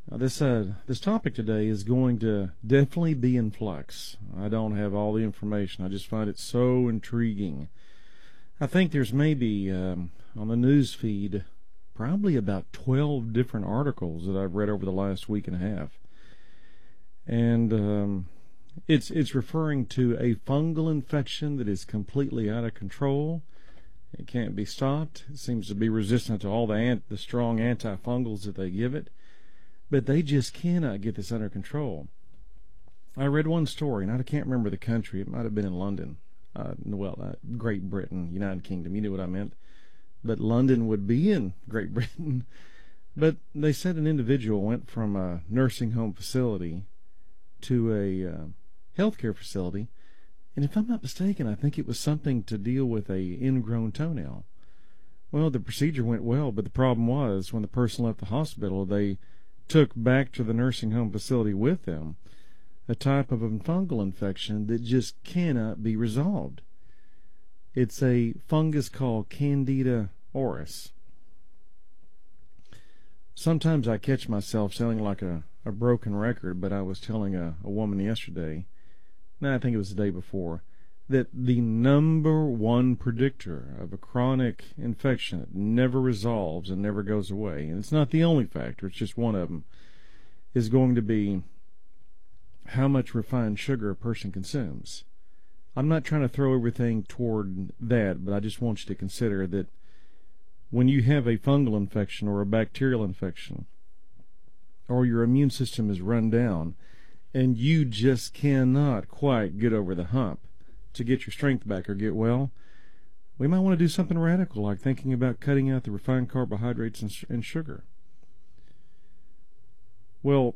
This topic today is going to definitely be in flux. I don't have all the information. I just find it so intriguing. I think there's maybe on the news feed probably about 12 different articles that I've read over the last week and a half, and it's referring to a fungal infection that is completely out of control. It can't be stopped. It seems to be resistant to all the strong antifungals that they give it. But they just cannot get this under control. I read one story, and I can't remember the country. It might have been in London. Great Britain, United Kingdom. You knew what I meant. But London would be in Great Britain. But they said an individual went from a nursing home facility to a healthcare facility. And if I'm not mistaken, I think it was something to deal with a ingrown toenail. Well, the procedure went well, but the problem was when the person left the hospital, they took back to the nursing home facility with them a type of a fungal infection that just cannot be resolved. It's a fungus called Candida auris. Sometimes I catch myself sounding like a broken record, but I was telling a woman yesterday, no, I think it was the day before, that the number one predictor of a chronic infection that never resolves and never goes away, and it's not the only factor, it's just one of them, is going to be how much refined sugar a person consumes. I'm not trying to throw everything toward that, but I just want you to consider that when you have a fungal infection or a bacterial infection, or your immune system is run down, and you just cannot quite get over the hump to get your strength back or get well, we might want to do something radical, like thinking about cutting out the refined carbohydrates and sugar. Well,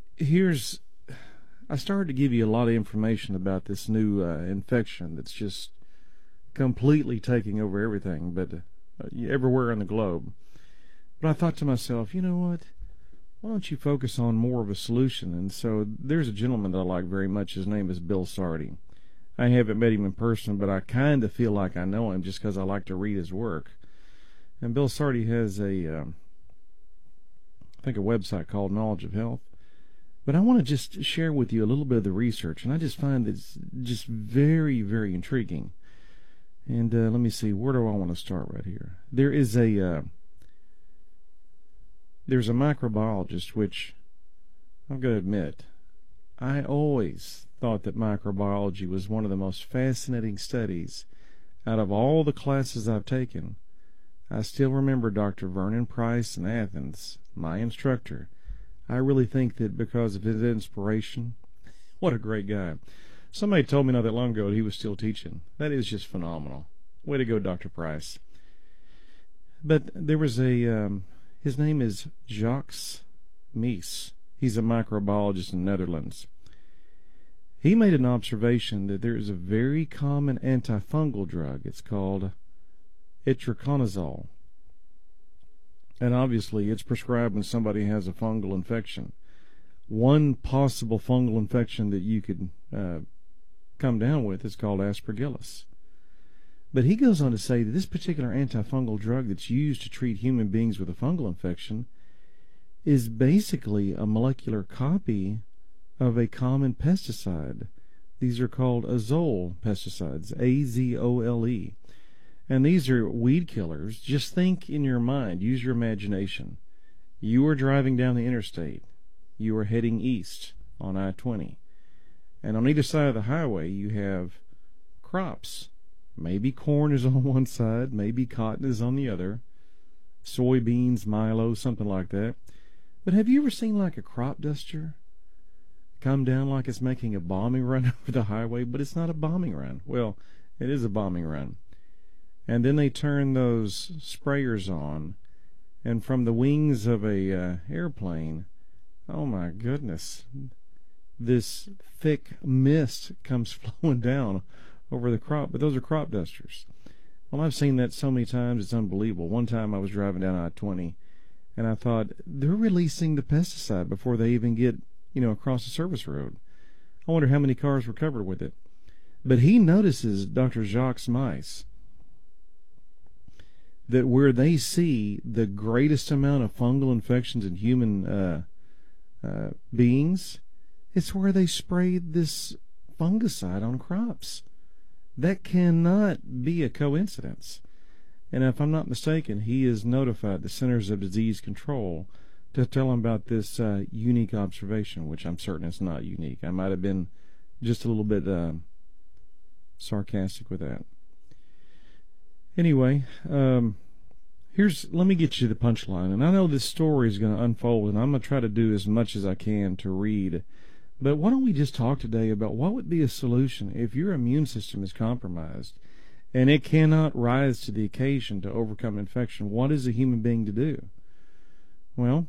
I started to give you a lot of information about this new infection that's just completely taking over everything, but everywhere on the globe. But I thought to myself, you know what? Why don't you focus on more of a solution? And so there's a gentleman that I like very much. His name is Bill Sardi. I haven't met him in person, but I kind of feel like I know him just because I like to read his work. And Bill Sardi has I think a website called Knowledge of Health. But I want to just share with you a little bit of the research, and I just find that it's just very, very intriguing. And let me see, where do I want to start right here? There's a microbiologist, which I've got to admit, I always thought that microbiology was one of the most fascinating studies out of all the classes I've taken. I still remember Dr. Vernon Price in Athens, my instructor. I really think that because of his inspiration, what a great guy. Somebody told me not that long ago that he was still teaching. That is just phenomenal. Way to go, Dr. Price. But there was his name is Jacques Mies. He's a microbiologist in the Netherlands. He made an observation that there is a very common antifungal drug. It's called itraconazole. And obviously it's prescribed when somebody has a fungal infection. One possible fungal infection that you could come down with is called aspergillus. But he goes on to say that this particular antifungal drug that's used to treat human beings with a fungal infection is basically a molecular copy of a common pesticide. These are called azole pesticides, A-Z-O-L-E. And these are weed killers. Just think in your mind, use your imagination. You are driving down the interstate. You are heading east on I-20. And on either side of the highway, you have crops. Maybe corn is on one side, maybe cotton is on the other, soybeans, milo, something like that. But have you ever seen like a crop duster come down like it's making a bombing run over the highway? But it's not a bombing run. Well, it is a bombing run. And then they turn those sprayers on, and from the wings of a airplane, oh my goodness, this thick mist comes flowing down over the crop. But those are crop dusters. Well, I've seen that so many times, it's unbelievable. One time I was driving down I-20, and I thought, they're releasing the pesticide before they even get, across the service road. I wonder how many cars were covered with it. But he notices, Dr. Jacques Mies, that where they see the greatest amount of fungal infections in human beings, it's where they sprayed this fungicide on crops. That cannot be a coincidence. And if I'm not mistaken, he has notified the Centers of Disease Control to tell him about this unique observation, which I'm certain is not unique. I might have been just a little bit sarcastic with that. Anyway, let me get you the punchline. And I know this story is going to unfold, and I'm going to try to do as much as I can to read. But why don't we just talk today about what would be a solution if your immune system is compromised and it cannot rise to the occasion to overcome infection? What is a human being to do? Well,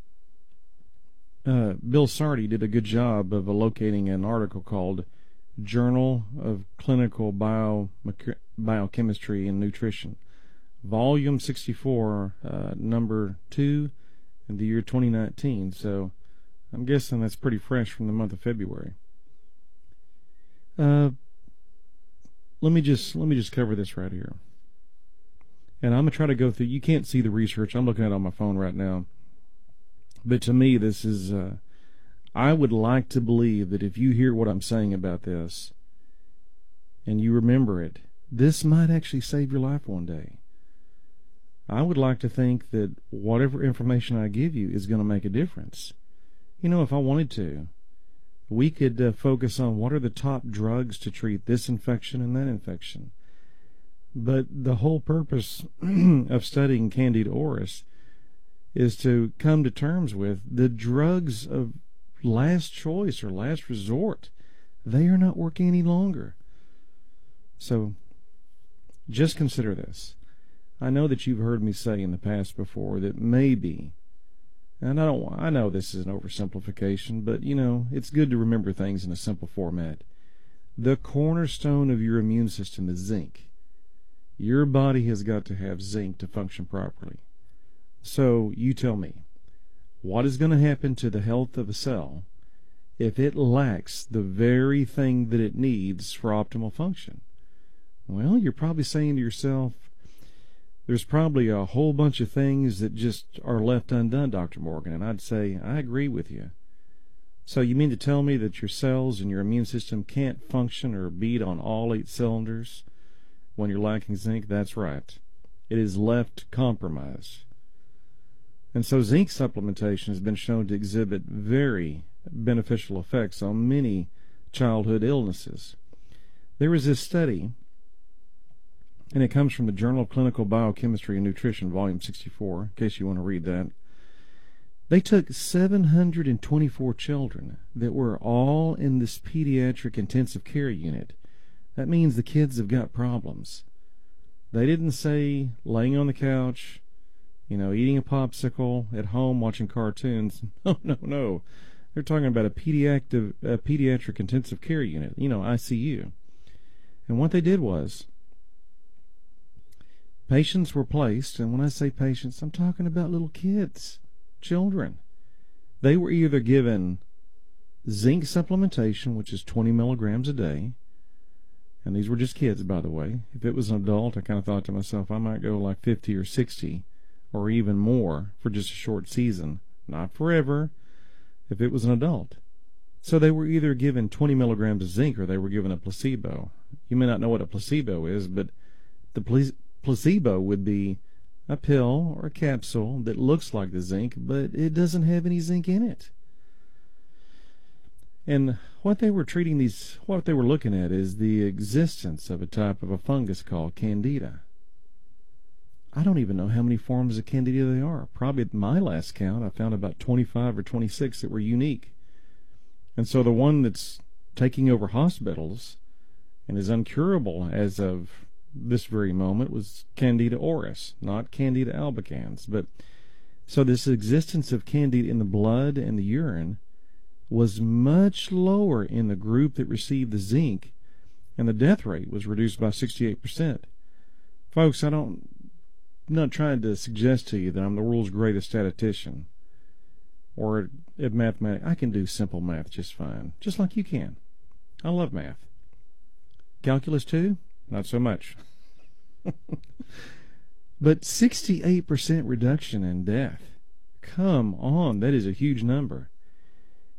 Bill Sardi did a good job of locating an article called Journal of Clinical Biochemistry and Nutrition, Volume 64, Number 2, in the year 2019. So I'm guessing that's pretty fresh from the month of February. Let me just cover this right here. And I'm going to try to go through. You can't see the research. I'm looking at it on my phone right now. But to me, this is, I would like to believe that if you hear what I'm saying about this and you remember it, this might actually save your life one day. I would like to think that whatever information I give you is going to make a difference. You know, if I wanted to, we could focus on what are the top drugs to treat this infection and that infection. But the whole purpose of studying Candida auris is to come to terms with the drugs of last choice or last resort. They are not working any longer. So just consider this. I know that you've heard me say in the past before that maybe, and I know this is an oversimplification, but you know, it's good to remember things in a simple format. The cornerstone of your immune system is zinc. Your body has got to have zinc to function properly. So you tell me, what is going to happen to the health of a cell if it lacks the very thing that it needs for optimal function? Well, you're probably saying to yourself, there's probably a whole bunch of things that just are left undone, Dr. Morgan. And I'd say, I agree with you. So you mean to tell me that your cells and your immune system can't function or beat on all 8 cylinders when you're lacking zinc? That's right. It is left compromised. And so zinc supplementation has been shown to exhibit very beneficial effects on many childhood illnesses. There was this study, and it comes from the Journal of Clinical Biochemistry and Nutrition, Volume 64, in case you want to read that. They took 724 children that were all in this pediatric intensive care unit. That means the kids have got problems. They didn't say laying on the couch, you know, eating a popsicle at home, watching cartoons. No. They're talking about a pediatric intensive care unit, you know, ICU. And what they did was, patients were placed, and when I say patients, I'm talking about little kids, children. They were either given zinc supplementation, which is 20 milligrams a day, and these were just kids, by the way. If it was an adult, I kind of thought to myself, I might go like 50 or 60 or even more for just a short season. Not forever, if it was an adult. So they were either given 20 milligrams of zinc or they were given a placebo. You may not know what a placebo is, but the placebo would be a pill or a capsule that looks like the zinc, but it doesn't have any zinc in it. And what they were looking at is the existence of a type of a fungus called Candida. I don't even know how many forms of Candida there are. Probably at my last count, I found about 25 or 26 that were unique. And so the one that's taking over hospitals and is uncurable as of this very moment was Candida auris, not Candida albicans. But so this existence of Candida in the blood and the urine was much lower in the group that received the zinc, and the death rate was reduced by 68%. Folks, I'm not trying to suggest to you that I'm the world's greatest statistician or at mathematics. I can do simple math just fine, just like you can. I love math. Calculus too? Not so much. But 68% reduction in death. Come on, that is a huge number.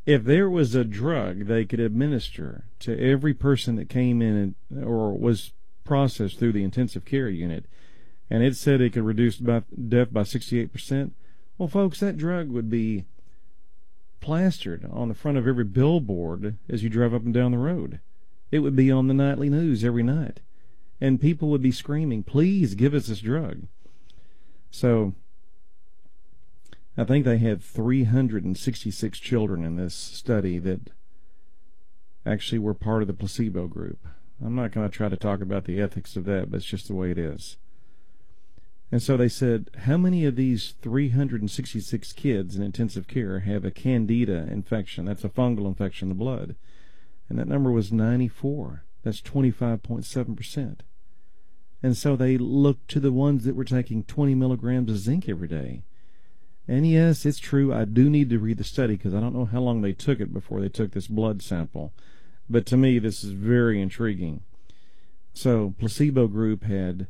If there was a drug they could administer to every person that came in or was processed through the intensive care unit, and it said it could reduce death by 68%, well, folks, that drug would be plastered on the front of every billboard as you drive up and down the road. It would be on the nightly news every night. And people would be screaming, please give us this drug. So I think they had 366 children in this study that actually were part of the placebo group. I'm not going to try to talk about the ethics of that, but it's just the way it is. And so they said, how many of these 366 kids in intensive care have a candida infection? That's a fungal infection in the blood. And that number was 94. That's 25.7%. And so they looked to the ones that were taking 20 milligrams of zinc every day. And yes, it's true, I do need to read the study because I don't know how long they took it before they took this blood sample. But to me, this is very intriguing. So, placebo group had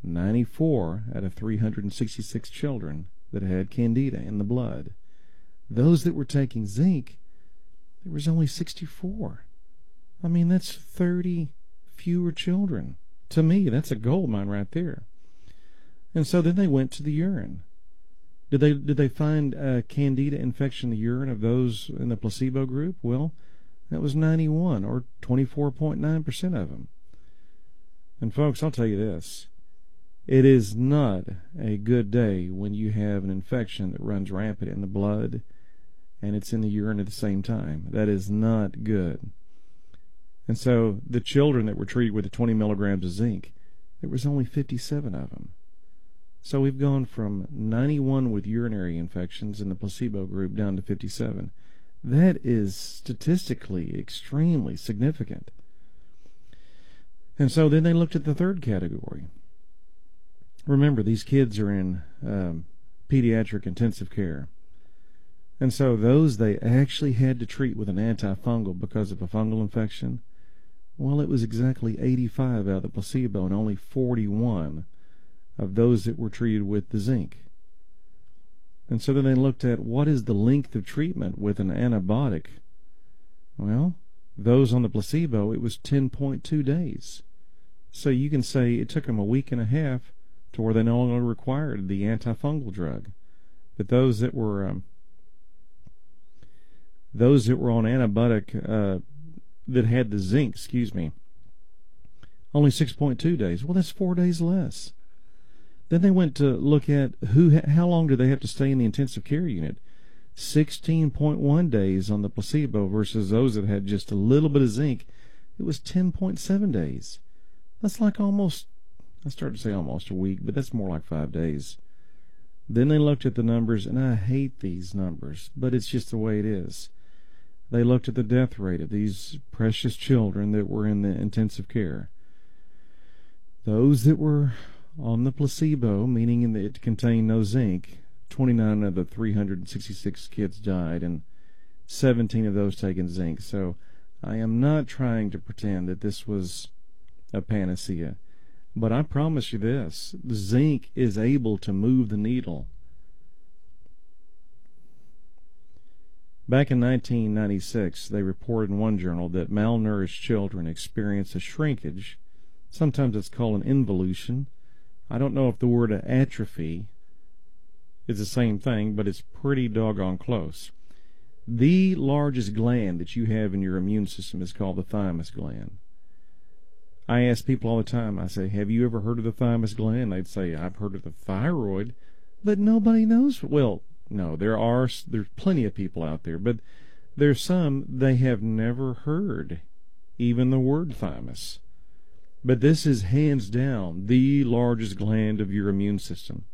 94 out of 366 children that had candida in the blood. Those that were taking zinc, there was only 64. I mean, that's 30 fewer children. To me, that's a gold mine right there. And so then they went to the urine. Did they find a candida infection in the urine of those in the placebo group? Well, that was 91, or 24.9% of them. And folks, I'll tell you this. It is not a good day when you have an infection that runs rampant in the blood and it's in the urine at the same time. That is not good. And so the children that were treated with the 20 milligrams of zinc, there was only 57 of them. So we've gone from 91 with urinary infections in the placebo group down to 57. That is statistically extremely significant. And so then they looked at the third category. Remember, these kids are in pediatric intensive care. And so those they actually had to treat with an antifungal because of a fungal infection, well, it was exactly 85 out of the placebo and only 41 of those that were treated with the zinc. And so then they looked at what is the length of treatment with an antibiotic. Well, those on the placebo, it was 10.2 days. So you can say it took them a week and a half to where they no longer required the antifungal drug. But those that were on antibiotic that had the zinc, only 6.2 days. Well, that's 4 days less. Then they went to look at how long do they have to stay in the intensive care unit. 16.1 days on the placebo versus those that had just a little bit of zinc. It was 10.7 days. That's like almost, I started to say almost a week, but that's more like 5 days. Then they looked at the numbers, and I hate these numbers, but it's just the way it is. They looked at the death rate of these precious children that were in the intensive care. Those that were on the placebo, meaning that it contained no zinc, 29 of the 366 kids died, and 17 of those taking zinc. So I am not trying to pretend that this was a panacea. But I promise you this, the zinc is able to move the needle. Back in 1996, they reported in one journal that malnourished children experience a shrinkage. Sometimes it's called an involution. I don't know if the word atrophy is the same thing, but it's pretty doggone close. The largest gland that you have in your immune system is called the thymus gland. I ask people all the time, I say, have you ever heard of the thymus gland? They'd say, I've heard of the thyroid, but nobody knows. Well, no, there's plenty of people out there, but there's some they have never heard even the word thymus. But this is hands down the largest gland of your immune system.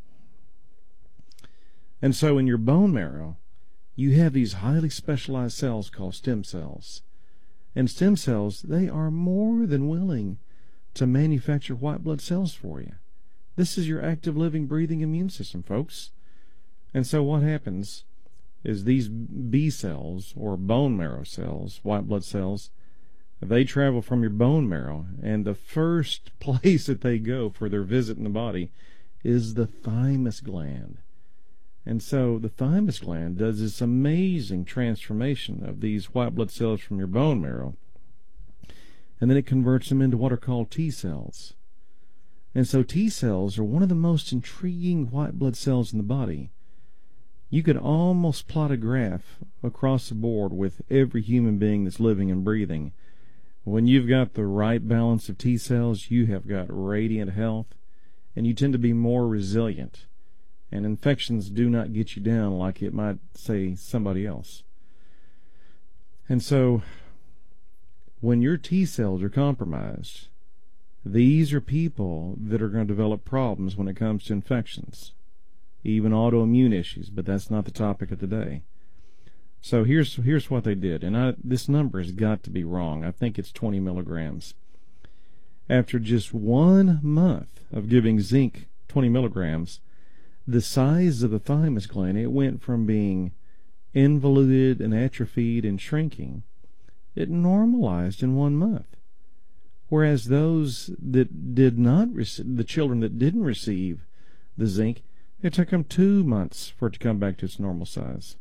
And so in your bone marrow, you have these highly specialized cells called stem cells. And stem cells, they are more than willing to manufacture white blood cells for you. This is your active, living, breathing immune system, folks. And so what happens is these B cells, or bone marrow cells, white blood cells, they travel from your bone marrow, and the first place that they go for their visit in the body is the thymus gland. And so the thymus gland does this amazing transformation of these white blood cells from your bone marrow, and then it converts them into what are called T cells. And so T cells are one of the most intriguing white blood cells in the body. You could almost plot a graph across the board with every human being that's living and breathing. When you've got the right balance of T cells, you have got radiant health, and you tend to be more resilient. And infections do not get you down like it might, say, somebody else. And so, when your T cells are compromised, these are people that are going to develop problems when it comes to infections, even autoimmune issues, but that's not the topic of today. So here's what they did, and this number has got to be wrong. I think it's 20 milligrams. After just 1 month of giving zinc 20 milligrams, the size of the thymus gland, it went from being involuted and atrophied and shrinking, it normalized in 1 month. Whereas those that did not receive, the children that didn't receive the zinc, it took them 2 months for it to come back to its normal size.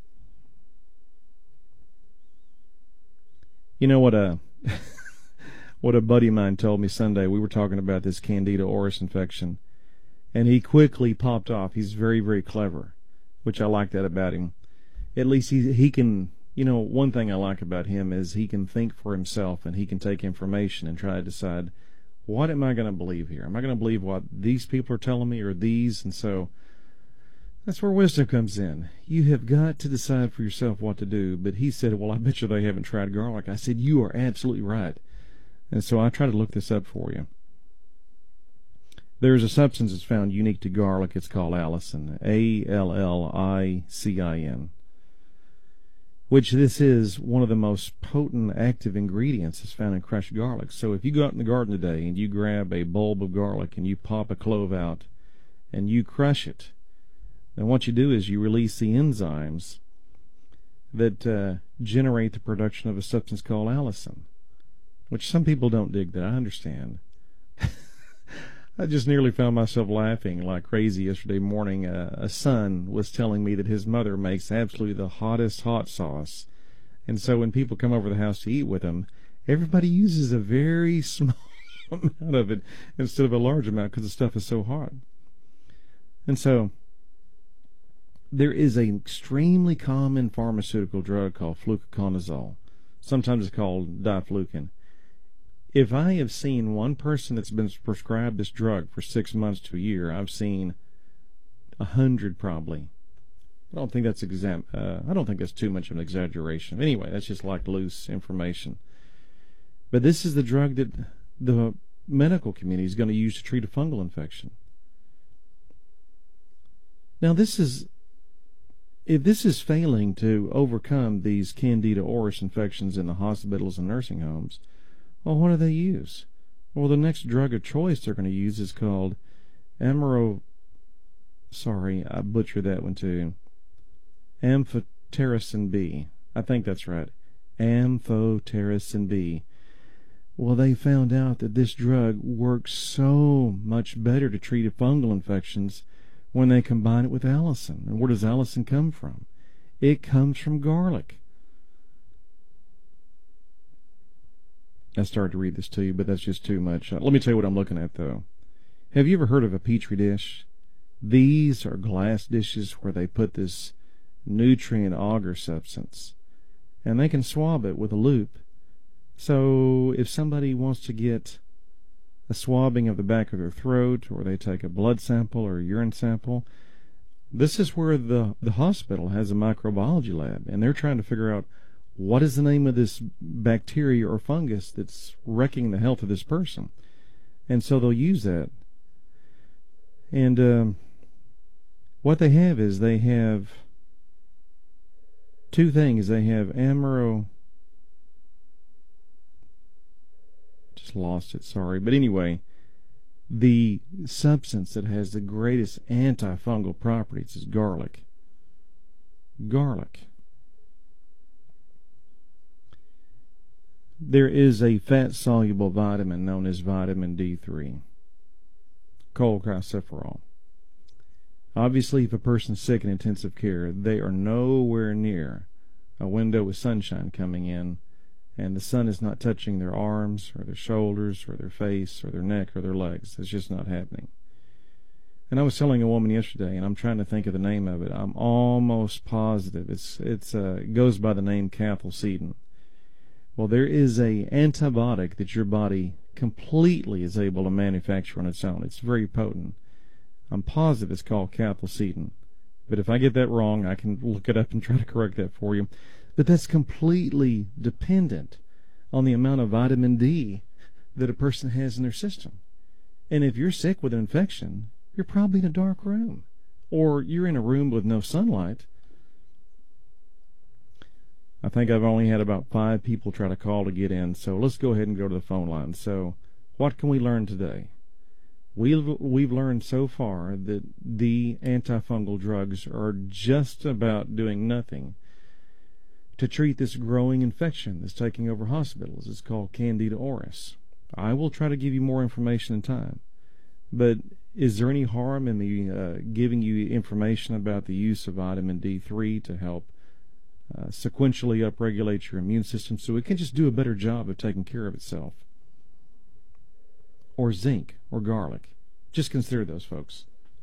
You know what what a buddy of mine told me Sunday? We were talking about this Candida auris infection, and he quickly popped off. He's very, very clever, which I like that about him. At least he can, one thing I like about him is he can think for himself, and he can take information and try to decide, what am I going to believe here? Am I going to believe what these people are telling me or these? And so that's where wisdom comes in. You have got to decide for yourself what to do. But he said, well, I bet you they haven't tried garlic. I said, you are absolutely right. And so I try to look this up for you. There's a substance that's found unique to garlic. It's called allicin, A-L-L-I-C-I-N, which this is one of the most potent active ingredients that's found in crushed garlic. So if you go out in the garden today and you grab a bulb of garlic and you pop a clove out and you crush it, then what you do is you release the enzymes that generate the production of a substance called allicin, which some people don't dig that. I understand. I just nearly found myself laughing like crazy yesterday morning. A son was telling me that his mother makes absolutely the hottest hot sauce. And so when people come over the house to eat with him, everybody uses a very small amount of it instead of a large amount because the stuff is so hot. And so there is an extremely common pharmaceutical drug called fluconazole. Sometimes it's called diflucan. If I have seen one person that's been prescribed this drug for 6 months to a year, I've seen 100 probably. I don't think that's too much of an exaggeration. Anyway, that's just like loose information. But this is the drug that the medical community is going to use to treat a fungal infection. Now, if this is failing to overcome these Candida auris infections in the hospitals and nursing homes, well, what do they use? Well, the next drug of choice they're going to use is called sorry, I butchered that one too. Amphotericin B. I think that's right. Amphotericin B. Well, they found out that this drug works so much better to treat fungal infections when they combine it with allicin. And where does allicin come from? It comes from garlic. I started to read this to you, but that's just too much. Let me tell you what I'm looking at, though. Have you ever heard of a Petri dish? These are glass dishes where they put this nutrient agar substance, and they can swab it with a loop. So if somebody wants to get a swabbing of the back of their throat, or they take a blood sample or a urine sample, this is where the hospital has a microbiology lab, and they're trying to figure out what is the name of this bacteria or fungus that's wrecking the health of this person. And so they'll use that. And what they have is they have two things. They have just lost it, sorry. But anyway, the substance that has the greatest antifungal properties is garlic. Garlic. There is a fat-soluble vitamin known as vitamin D3, cholecalciferol. Obviously, if a person's sick in intensive care, they are nowhere near a window with sunshine coming in, and the sun is not touching their arms or their shoulders or their face or their neck or their legs. It's just not happening. And I was telling a woman yesterday, and I'm trying to think of the name of it. I'm almost positive it goes by the name cathelicidin. Well, there is a antibiotic that your body completely is able to manufacture on its own. It's very potent. I'm positive it's called cathelicidin. But if I get that wrong, I can look it up and try to correct that for you. But that's completely dependent on the amount of vitamin D that a person has in their system. And if you're sick with an infection, you're probably in a dark room, or you're in a room with no sunlight. I think I've only had about 5 people try to call to get in, so let's go ahead and go to the phone line. So what can we learn today? We've learned so far that the antifungal drugs are just about doing nothing to treat this growing infection that's taking over hospitals. It's called Candida auris. I will try to give you more information in time. But is there any harm in me giving you information about the use of vitamin D3 to help sequentially upregulate your immune system so it can just do a better job of taking care of itself? Or zinc or garlic? Just consider those, folks.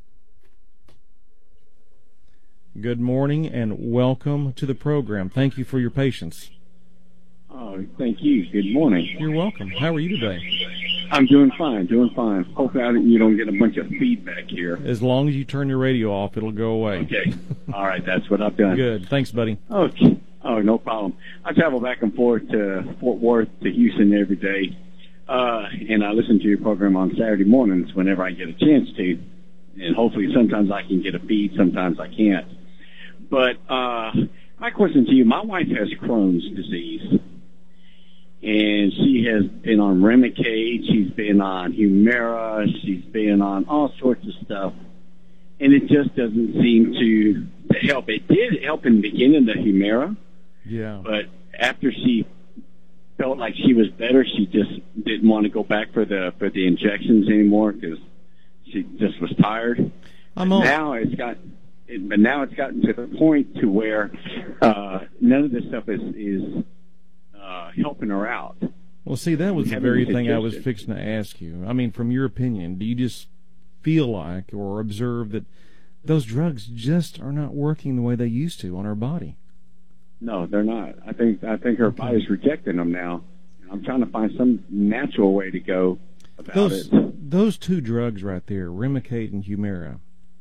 Good morning and welcome to the program. Thank you for your patience. Oh, thank you. Good morning. You're welcome. How are you today? I'm doing fine, Hopefully you don't get a bunch of feedback here. As long as you turn your radio off, it'll go away. Okay. All right, that's what I've done. Good. Thanks, buddy. Okay. Oh, no problem. I travel back and forth to Fort Worth to Houston every day, and I listen to your program on Saturday mornings whenever I get a chance to, and hopefully sometimes I can get a feed, sometimes I can't. But my question to you, my wife has Crohn's disease. And she has been on Remicade, she's been on Humira, she's been on all sorts of stuff. And it just doesn't seem to help. It did help in the beginning, the Humira. Yeah. But after she felt like she was better, she just didn't want to go back for the injections anymore because she just was tired. Now it's gotten to the point to where none of this stuff is helping her out. Well, see, that was the very thing I was fixing to ask you. I mean, from your opinion, do you just feel like or observe that those drugs just are not working the way they used to on her body? No, they're not. I think her body's rejecting them now. I'm trying to find some natural way to go about it. Those 2 drugs right there, Remicade and Humira,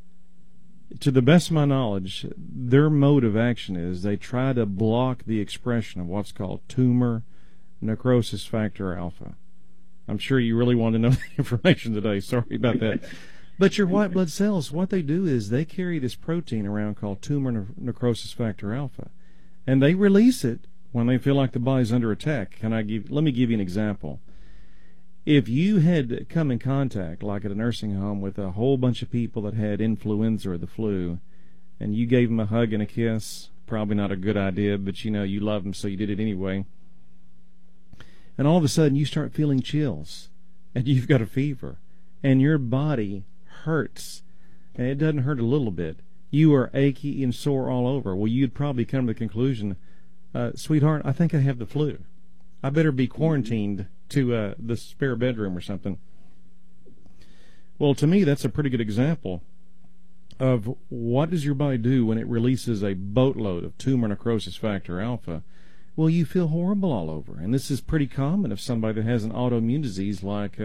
to the best of my knowledge, their mode of action is they try to block the expression of what's called tumor necrosis factor alpha. I'm sure you really want to know the information today. Sorry about that. But your white blood cells, what they do is they carry this protein around called tumor necrosis factor alpha, and they release it when they feel like the body's under attack. Let me give you an example. If you had come in contact, like at a nursing home, with a whole bunch of people that had influenza or the flu, and you gave them a hug and a kiss, probably not a good idea, but you love them, so you did it anyway, and all of a sudden you start feeling chills, and you've got a fever, and your body hurts, and it doesn't hurt a little bit. You are achy and sore all over. Well, you'd probably come to the conclusion, sweetheart, I think I have the flu. I better be quarantined to the spare bedroom or something. Well, to me, that's a pretty good example of what does your body do when it releases a boatload of tumor necrosis factor alpha. Well, you feel horrible all over. And this is pretty common if somebody that has an autoimmune disease like,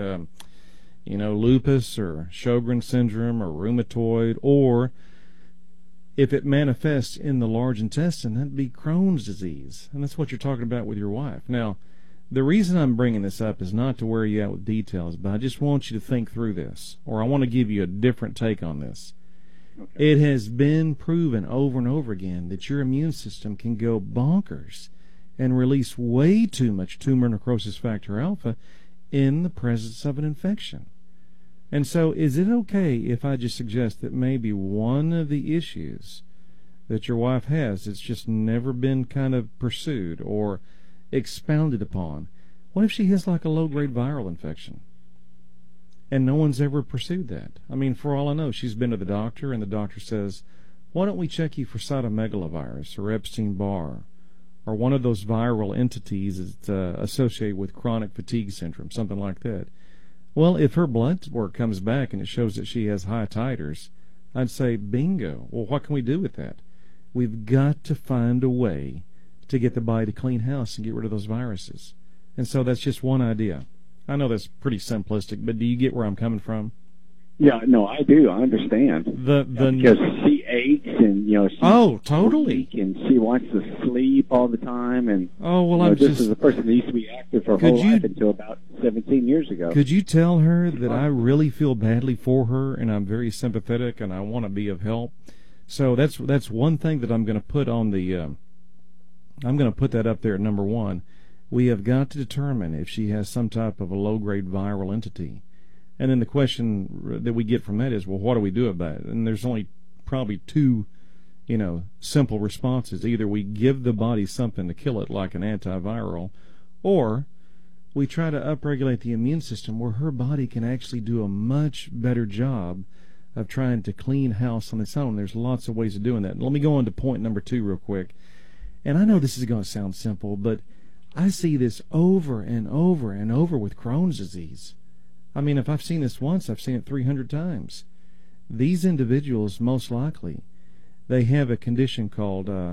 lupus or Sjogren's syndrome or rheumatoid, or if it manifests in the large intestine, that'd be Crohn's disease. And that's what you're talking about with your wife. Now, the reason I'm bringing this up is not to wear you out with details, but I just want you to think through this, or I want to give you a different take on this. Okay. It has been proven over and over again that your immune system can go bonkers and release way too much tumor necrosis factor alpha in the presence of an infection. And so is it okay if I just suggest that maybe one of the issues that your wife has, it's just never been kind of pursued or expounded upon? What if she has like a low-grade viral infection? And no one's ever pursued that. I mean, for all I know, she's been to the doctor, and the doctor says, why don't we check you for cytomegalovirus or Epstein-Barr or one of those viral entities that's associated with chronic fatigue syndrome, something like that. Well, if her blood work comes back and it shows that she has high titers, I'd say, bingo. Well, what can we do with that? We've got to find a way to get the body to clean house and get rid of those viruses. And so that's just one idea. I know that's pretty simplistic, but do you get where I'm coming from? Yeah, no, I do. I understand. Because she aches and, she's totally. weak and she wants to sleep all the time. And this is a person that used to be active for her whole life until about 17 years ago. Could you tell her that I really feel badly for her and I'm very sympathetic and I want to be of help? So that's one thing that I'm going to put on the. I'm going to put that up there at number one. We have got to determine if she has some type of a low-grade viral entity. And then the question that we get from that is, well, what do we do about it? And there's only probably two, simple responses. Either we give the body something to kill it, like an antiviral, or we try to upregulate the immune system where her body can actually do a much better job of trying to clean house on its own. There's lots of ways of doing that. Let me go on to point number 2 real quick. And I know this is going to sound simple, but I see this over and over and over with Crohn's disease. I mean, if I've seen this once, I've seen it 300 times. These individuals, most likely, they have a condition called a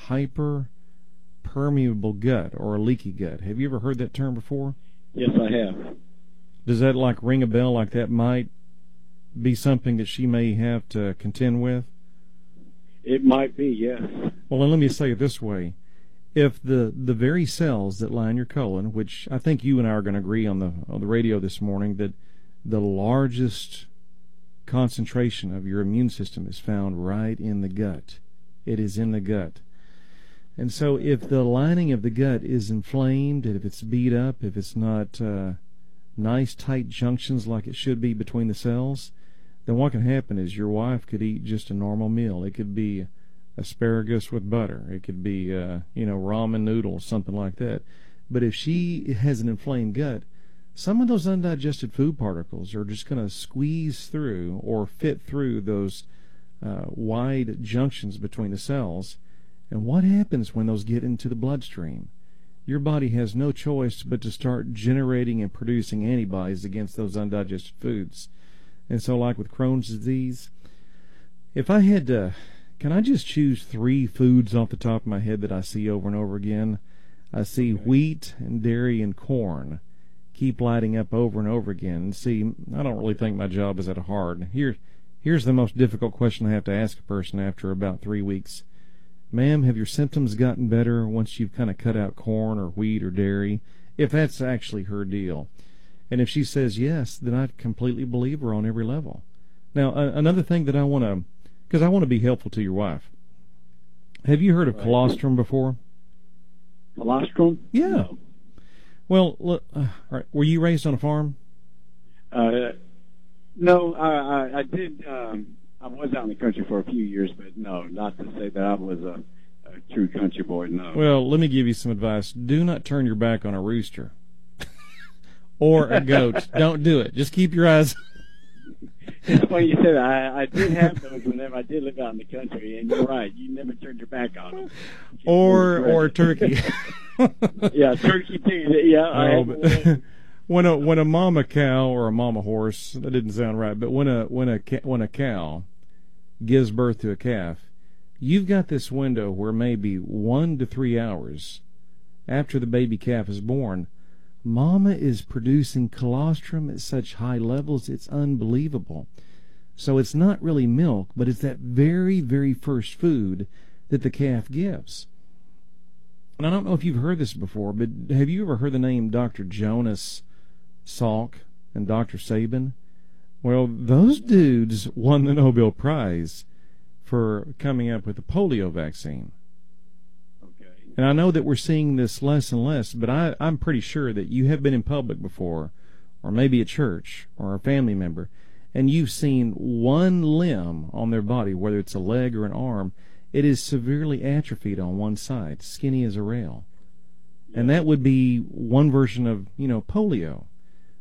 hyperpermeable gut or a leaky gut. Have you ever heard that term before? Yes, I have. Does that ring a bell like that might be something that she may have to contend with? It might be, yes. Well, and let me say it this way. If the very cells that line your colon, which I think you and I are going to agree on the radio this morning, that the largest concentration of your immune system is found right in the gut. It is in the gut. And so if the lining of the gut is inflamed, if it's beat up, if it's not nice tight junctions like it should be between the cells, then what can happen is your wife could eat just a normal meal. It could be asparagus with butter. It could be, ramen noodles, something like that. But if she has an inflamed gut, some of those undigested food particles are just going to squeeze through or fit through those wide junctions between the cells. And what happens when those get into the bloodstream? Your body has no choice but to start generating and producing antibodies against those undigested foods. And so like with Crohn's disease, if I had to... Can I just choose 3 foods off the top of my head that I see over and over again? I see wheat and dairy and corn keep lighting up over and over again. And see, I don't really think my job is that hard. Here's the most difficult question I have to ask a person after about 3 weeks. Ma'am, have your symptoms gotten better once you've kind of cut out corn or wheat or dairy? If that's actually her deal. And if she says yes, then I completely believe her on every level. Now, another thing that I want to... because I want to be helpful to your wife. Have you heard of colostrum before? Colostrum? Yeah. No. Well, look, all right. Were you raised on a farm? No, I did. I was out in the country for a few years, but no, not to say that I was a true country boy, no. Well, let me give you some advice. Do not turn your back on a rooster or a goat. Don't do it. Just keep your eyes... It's funny you said that. I did have those whenever I did live out in the country, and you're right. You never turned your back on them. Or turkey. Yeah, turkey too. Yeah. When a mama cow or a mama horse, that didn't sound right, but when a cow gives birth to a calf, you've got this window where maybe 1 to 3 hours after the baby calf is born, Mama is producing colostrum at such high levels, it's unbelievable. So it's not really milk, but it's that very, very first food that the calf gives. And I don't know if you've heard this before, but have you ever heard the name Dr. Jonas Salk and Dr. Sabin? Well, those dudes won the Nobel Prize for coming up with the polio vaccine. And I know that we're seeing this less and less, but I'm pretty sure that you have been in public before, or maybe at church, or a family member, and you've seen one limb on their body, whether it's a leg or an arm, it is severely atrophied on one side, skinny as a rail. And that would be one version of, polio.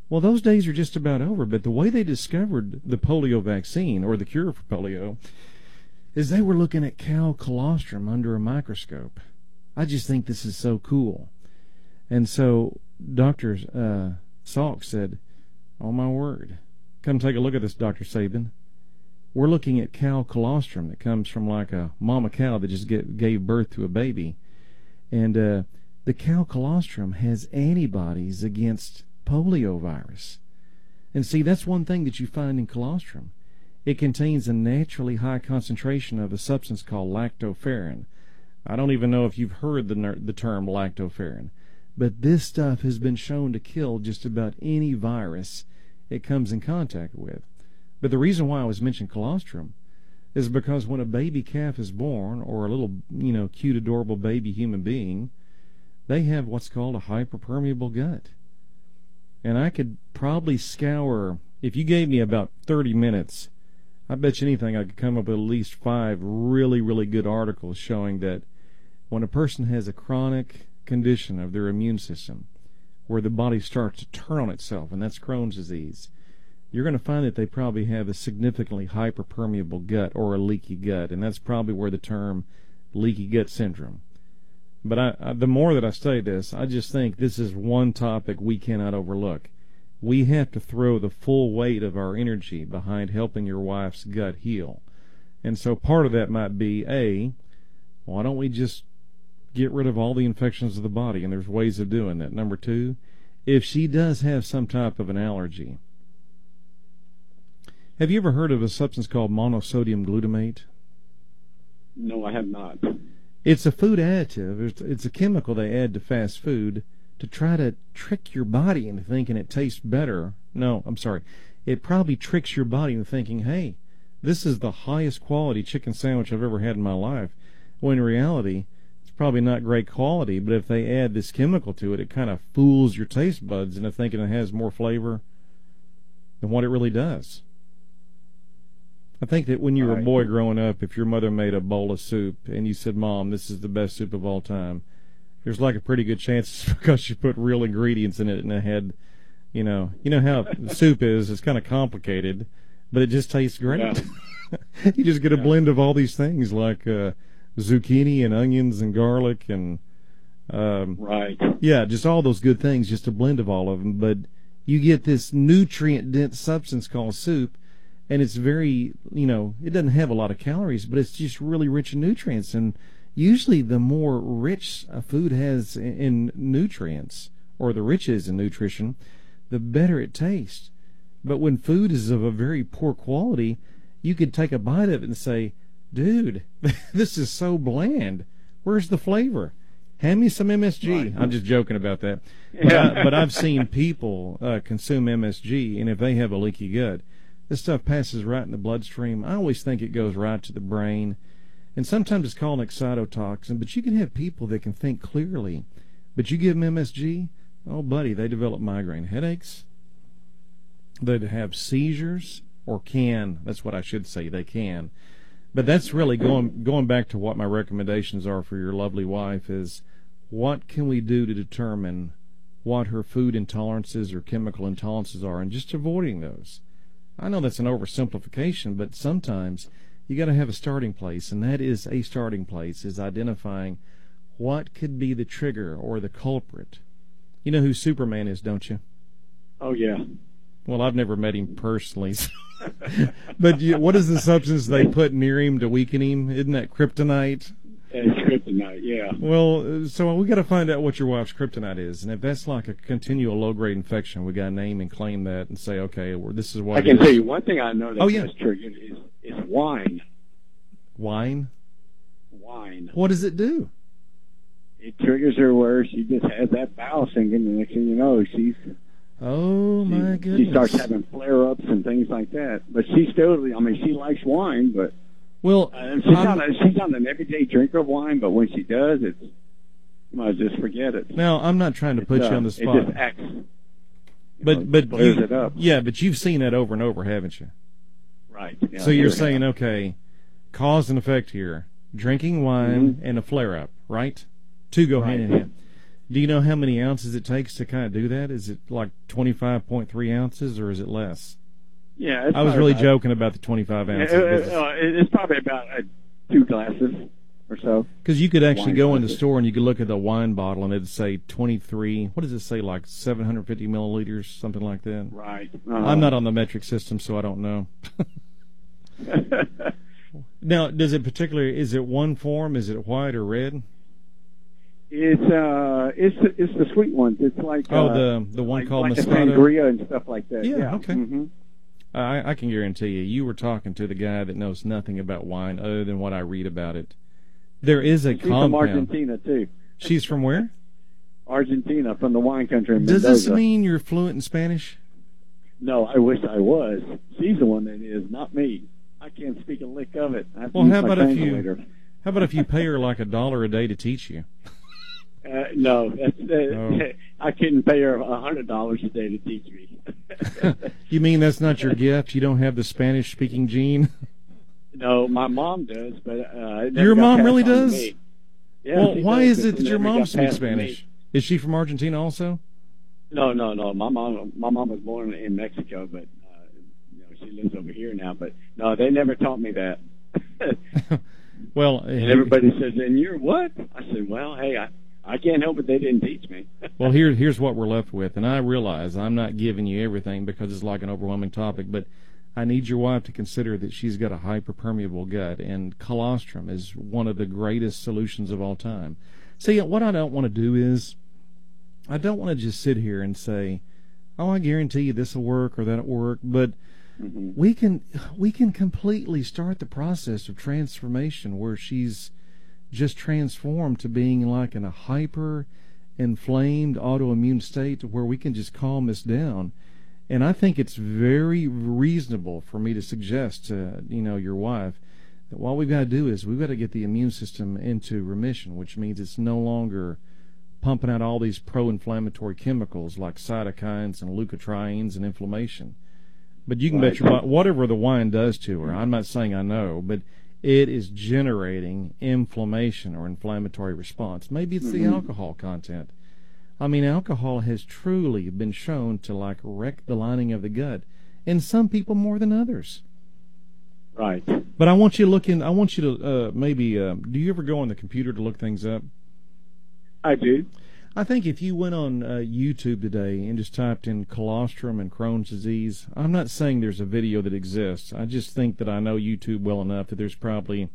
Well, those days are just about over, but the way they discovered the polio vaccine, or the cure for polio, is they were looking at cow colostrum under a microscope. I just think this is so cool. And so Dr. Salk said, oh my word, come take a look at this, Dr. Sabin. We're looking at cow colostrum that comes from like a mama cow that just gave birth to a baby. And the cow colostrum has antibodies against polio virus. And see, that's one thing that you find in colostrum. It contains a naturally high concentration of a substance called lactoferrin. I don't even know if you've heard the term lactoferrin, but this stuff has been shown to kill just about any virus it comes in contact with. But the reason why I was mentioning colostrum is because when a baby calf is born, or a little, cute, adorable baby human being, they have what's called a hyperpermeable gut. And I could probably scour, if you gave me about 30 minutes, I bet you anything I could come up with at least 5 really, really good articles showing that when a person has a chronic condition of their immune system, where the body starts to turn on itself, and that's Crohn's disease, you're going to find that they probably have a significantly hyperpermeable gut, or a leaky gut, and that's probably where the term leaky gut syndrome. But the more that I study this, I just think this is one topic we cannot overlook. We have to throw the full weight of our energy behind helping your wife's gut heal. And so part of that might be, why don't we just get rid of all the infections of the body? And there's ways of doing that. Number 2, if she does have some type of an allergy. Have you ever heard of a substance called monosodium glutamate? No, I have not. It's a food additive. It's a chemical they add to fast food to try to trick your body into thinking it tastes better. No, I'm sorry. It probably tricks your body into thinking, hey, this is the highest quality chicken sandwich I've ever had in my life. When in reality, it's probably not great quality, but if they add this chemical to it, it kind of fools your taste buds into thinking it has more flavor than what it really does. I think that when you were a boy growing up, if your mother made a bowl of soup and you said, Mom, this is the best soup of all time, there's like a pretty good chance it's because she put real ingredients in it and it had, you know how soup is, it's kind of complicated, but it just tastes great. Yeah. You just get a blend of all these things like zucchini and onions and garlic and just all those good things, just a blend of all of them. But you get this nutrient-dense substance called soup, and it's very, it doesn't have a lot of calories, but it's just really rich in nutrients. And usually the more rich a food has in nutrients, or the rich is in nutrition, the better it tastes. But when food is of a very poor quality, you could take a bite of it and say, dude, this is so bland. Where's the flavor? Hand me some MSG. Right. I'm just joking about that. Yeah. But I've seen people consume MSG, and if they have a leaky gut, this stuff passes right in the bloodstream. I always think it goes right to the brain. And sometimes it's called an excitotoxin, but you can have people that can think clearly. But you give them MSG, oh, buddy, they develop migraine headaches. They have seizures, or can. That's what I should say. They can. But that's really going back to what my recommendations are for your lovely wife is what can we do to determine what her food intolerances or chemical intolerances are, and just avoiding those. I know that's an oversimplification, but sometimes you got to have a starting place, and that is a starting place, is identifying what could be the trigger or the culprit. You know who Superman is, don't you? Oh, yeah. Well, I've never met him personally. But what is the substance they put near him to weaken him? Isn't that kryptonite? It's kryptonite, yeah. Well, so we got to find out what your wife's kryptonite is, and if that's like a continual low-grade infection, we got to name and claim that and say, okay, well, this is what. I can tell you one thing I know that's triggered is wine. Wine. Wine. What does it do? It triggers her where she just has that bowel sinking, and next thing you know, oh my goodness, she starts having flare-ups and things like that. But she still, she likes wine, but. Well, she's not an everyday drinker of wine, but when she does, you might just forget it. Now, I'm not trying to put you on the spot. It just acts. But clears it up. Yeah, but you've seen that over and over, haven't you? Right. Yeah, so you're saying, okay, cause and effect here: drinking wine and a flare-up, right? Two go hand in hand. Do you know how many ounces it takes to kind of do that? Is it like 25.3 ounces, or is it less? Yeah, I was really joking about the 25 ounces. It's probably about 2 glasses or so. Because you could actually Wine go in the glasses. store and you could look at the wine bottle and it'd say 23. What does it say? Like 750 milliliters, something like that. Right. I'm not on the metric system, so I don't know. Now, is it one form? Is it white or red? It's the sweet ones. It's like the one called like a Moscato? sangria and stuff like that. Yeah, okay. Mm-hmm. I can guarantee you were talking to the guy that knows nothing about wine other than what I read about it. There is a She's from compound. Argentina too. She's from where? Argentina, from the wine country in Does Mendoza. this mean you're fluent in Spanish? No, I wish I was. She's the one that is, not me. I can't speak a lick of it. I have to Well, use how my about if translator. you pay her like $1 a day to teach you? No, that's, Oh. I couldn't pay her $100 a day to teach me. You mean that's not your gift? You don't have the Spanish-speaking gene? No, my mom does, but it never Your got mom passed really on to does? me. Yeah, Well, she why does, is but it that your never mom got speaks passed to me. Spanish? Is she from Argentina also? No. My mom was born in Mexico, but she lives over here now. But no, they never taught me that. Well, And everybody says, "And you're what?" I said, "Well, hey, I can't help it. They didn't teach me." well, here's what we're left with, and I realize I'm not giving you everything because it's like an overwhelming topic, but I need your wife to consider that she's got a hyperpermeable gut, and colostrum is one of the greatest solutions of all time. See, what I don't want to do is, I don't want to just sit here and say, "Oh, I guarantee you this will work or that'll work," but Mm-hmm. we can completely start the process of transformation where she's just transformed to being like in a hyper inflamed autoimmune state to where we can just calm this down. And I think it's very reasonable for me to suggest to your wife that what we've got to do is we've got to get the immune system into remission, which means it's no longer pumping out all these pro-inflammatory chemicals like cytokines and leukotrienes and inflammation. But you can bet your whatever the wine does to her, I'm not saying I know, but it is generating inflammation or inflammatory response. Maybe it's the alcohol content. I mean, alcohol has truly been shown to like wreck the lining of the gut, and some people more than others. Right. But I want you to look in. I want you to do you ever go on the computer to look things up? I do. I think if you went on YouTube today and just typed in colostrum and Crohn's disease, I'm not saying there's a video that exists. I just think that I know YouTube well enough that there's probably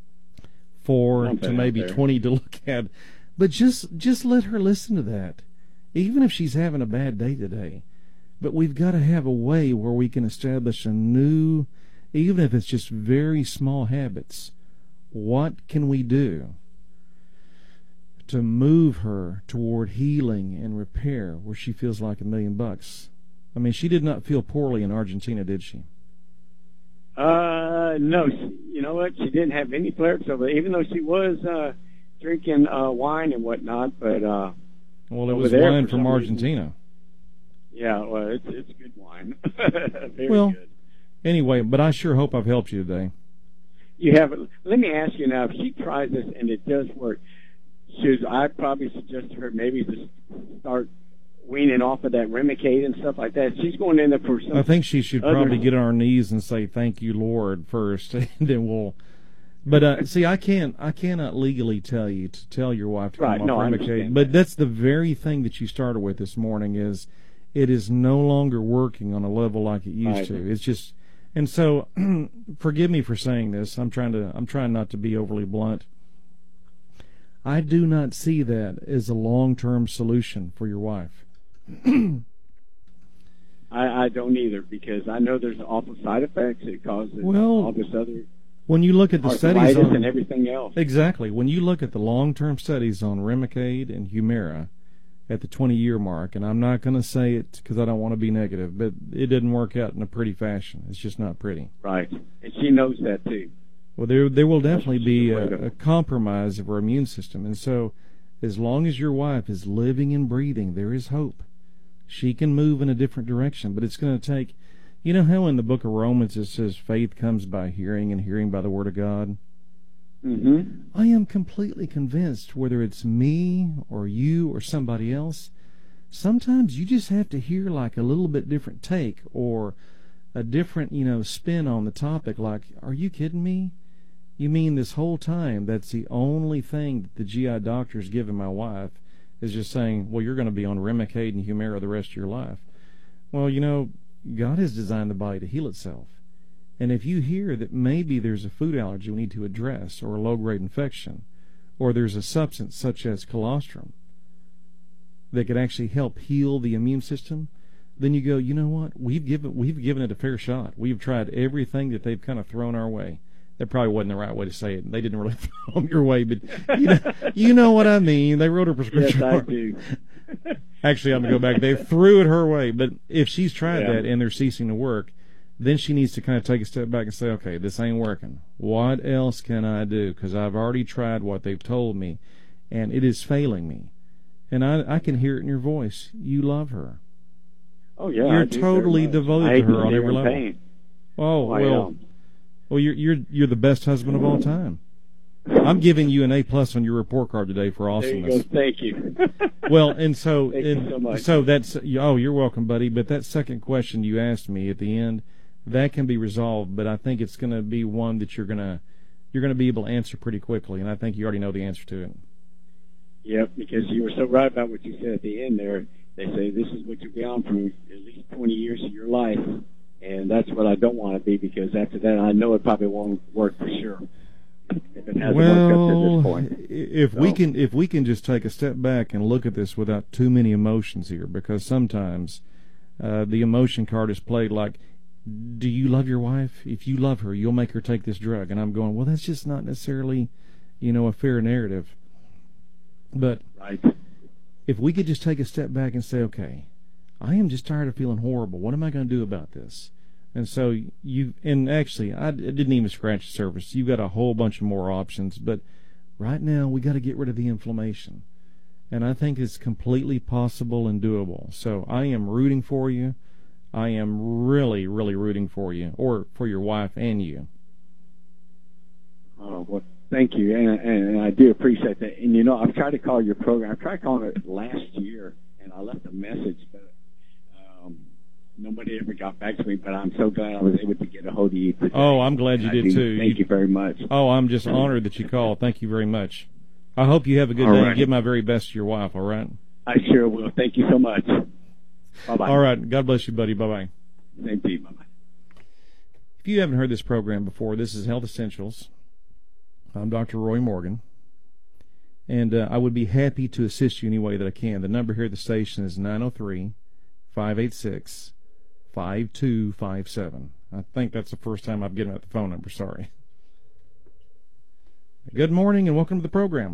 4 Something to maybe out there. 20 to look at. But just let her listen to that, even if she's having a bad day today. But we've got to have a way where we can establish a new, even if it's just very small habits. What can we do to move her toward healing and repair where she feels like $1,000,000? I mean, she did not feel poorly in Argentina, did she? No. You know what? She didn't have any flare-ups over it, even though she was drinking wine and whatnot. But Well, it over was there, wine for from some Argentina. yeah, well, it's good wine. Very Well, good. Anyway, but I sure hope I've helped you today. You have. Let me ask you now. If she tries this and it does work, should I probably suggest to her maybe just start weaning off of that Remicade and stuff like that? She's going in there for some. I think she should other- probably get on her knees and say, "Thank you, Lord," first, and then we'll. But see, I cannot legally tell you to tell your wife to come Right, off no, I Remicade. understand But that. that's the very thing that you started with this morning. Is it is no longer working on a level like it used Right. to. It's just, and so, forgive me for saying this. I'm trying not to be overly blunt. I do not see that as a long-term solution for your wife. I don't either, because I know there's awful side effects. It causes Well, all this other When you look at the studies arthritis on and everything else. exactly, when you look at the long-term studies on Remicade and Humira at the 20-year mark, and I'm not going to say it because I don't want to be negative, but it didn't work out in a pretty fashion. It's just not pretty. Right. And she knows that too. Well, there will definitely be That's the way to- a compromise of our immune system, and so as long as your wife is living and breathing, there is hope. She can move in a different direction, but it's going to take. You know how in the book of Romans it says faith comes by hearing and hearing by the word of God? Mm-hmm. I am completely convinced, whether it's me or you or somebody else, sometimes you just have to hear like a little bit different take or a different, spin on the topic. Like, are you kidding me? You mean this whole time that's the only thing that the GI doctor's given my wife is just saying, well, you're going to be on Remicade and Humira the rest of your life. Well, God has designed the body to heal itself. And if you hear that maybe there's a food allergy we need to address, or a low-grade infection, or there's a substance such as colostrum that could actually help heal the immune system, then you go, you know what? We've given it a fair shot. We've tried everything that they've kind of thrown our way. That probably wasn't the right way to say it. They didn't really throw them your way, but you know what I mean. They wrote a prescription. Yes, I do. Actually, I'm going to go back. They threw it her way. But if she's tried that and they're ceasing to work, then she needs to kind of take a step back and say, okay, this ain't working. What else can I do? Because I've already tried what they've told me, and it is failing me. And I can hear it in your voice. You love her. Oh, yeah. You're totally devoted to her on every level. Pain. Oh, well, you're the best husband of all time. I'm giving you an A+ on your report card today for awesomeness. There you go. Thank you. Well, and so Thank you so much. So that's you're welcome, buddy. But that second question you asked me at the end, that can be resolved. But I think it's going to be one that you're going to be able to answer pretty quickly, and I think you already know the answer to it. Yep, because you were so right about what you said at the end there. They say this is what you'll be on for at least 20 years of your life. And that's what I don't want to be, because after that, I know it probably won't work for sure. If it hasn't worked up to this point. If we can just take a step back and look at this without too many emotions here, because sometimes the emotion card is played like, do you love your wife? If you love her, you'll make her take this drug. And I'm going, well, that's just not necessarily, a fair narrative. But right. If we could just take a step back and say, okay, I am just tired of feeling horrible. What am I going to do about this? And so actually, I didn't even scratch the surface. You've got a whole bunch of more options, but right now we got to get rid of the inflammation. And I think it's completely possible and doable. So I am rooting for you. I am really, really rooting for you, or for your wife and you. Oh, well, thank you. And I do appreciate that. And, I've tried to call your program. I tried calling it last year, and I left a message, but nobody ever got back to me, but I'm so glad I was able to get a hold of you today. Oh, I'm glad you did too. Thank you very much. Oh, I'm just honored that you called. Thank you very much. I hope you have a good day. Right. Give my very best to your wife, all right? I sure will. Thank you so much. Bye-bye. All right. God bless you, buddy. Bye-bye. Same to you. Bye-bye. If you haven't heard this program before, this is Health Essentials. I'm Dr. Roy Morgan, and I would be happy to assist you any way that I can. The number here at the station is 903-586-5257. I think that's the first time I've given out the phone number. Sorry. Good morning and welcome to the program.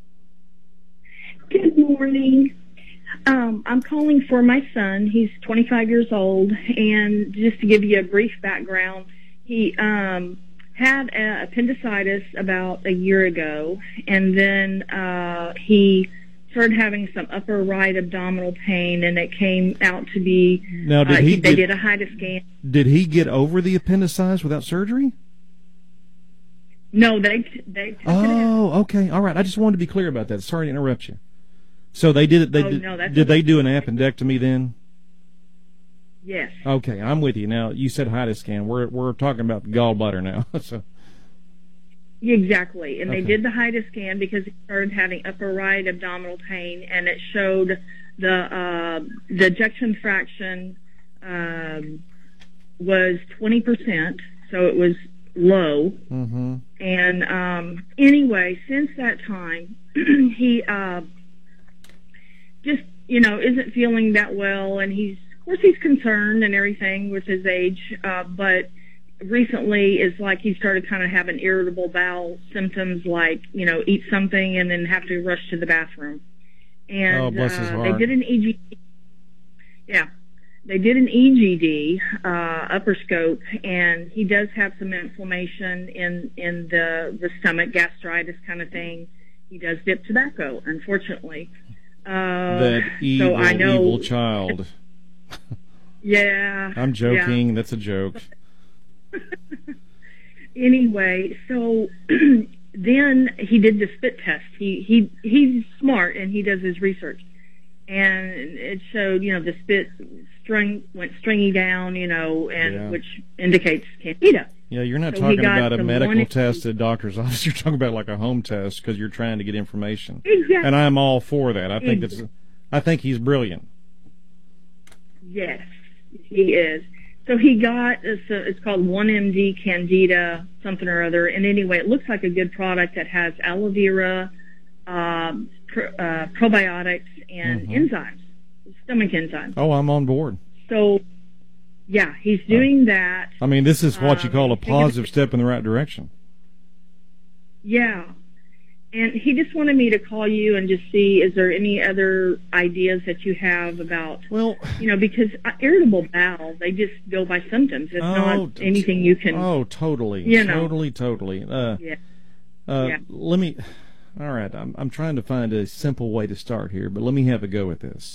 Good morning. I'm calling for my son. He's 25 years old, and just to give you a brief background, he had appendicitis about a year ago, and then he started having some upper right abdominal pain, and it came out to be. Now, they did a HIDA scan. Did he get over the appendicitis without surgery? No, they took it out. Oh, okay, all right. I just wanted to be clear about that. Sorry to interrupt you. So they did it. Did they do an appendectomy then? Yes. Okay, I'm with you now. You said HIDA scan. We're talking about the gallbladder now. So. Exactly, and they did the HIDA scan because he started having upper right abdominal pain, and it showed the ejection fraction was 20%, so it was low. Mm-hmm. And anyway, since that time, he just isn't feeling that well, and of course he's concerned and everything with his age, but recently it's like he started kind of having irritable bowel symptoms, like eat something and then have to rush to the bathroom. And bless his heart. they did an EGD. Yeah, they did an EGD upper scope, and he does have some inflammation in the stomach, gastritis kind of thing. He does dip tobacco, unfortunately. That evil, so I know, evil child. Yeah. I'm joking. Yeah. That's a joke. Anyway, so then he did the spit test. He's smart and he does his research, and it showed the spit went stringy down, and which indicates candida. Yeah, you're not talking about a medical test at a doctor's office. You're talking about like a home test because you're trying to get information. Exactly. And I'm all for that. I think he's brilliant. Yes, he is. So he got it's called 1MD Candida something or other. And anyway, it looks like a good product that has aloe vera, probiotics, and enzymes, stomach enzymes. Oh, I'm on board. So, yeah, he's doing that. I mean, this is what you call a positive step in the right direction. Yeah. And he just wanted me to call you and just see, is there any other ideas that you have about, because irritable bowel, they just go by symptoms. It's not anything you can. Oh, totally. Totally. Let me, all right, I'm trying to find a simple way to start here, but let me have a go at this.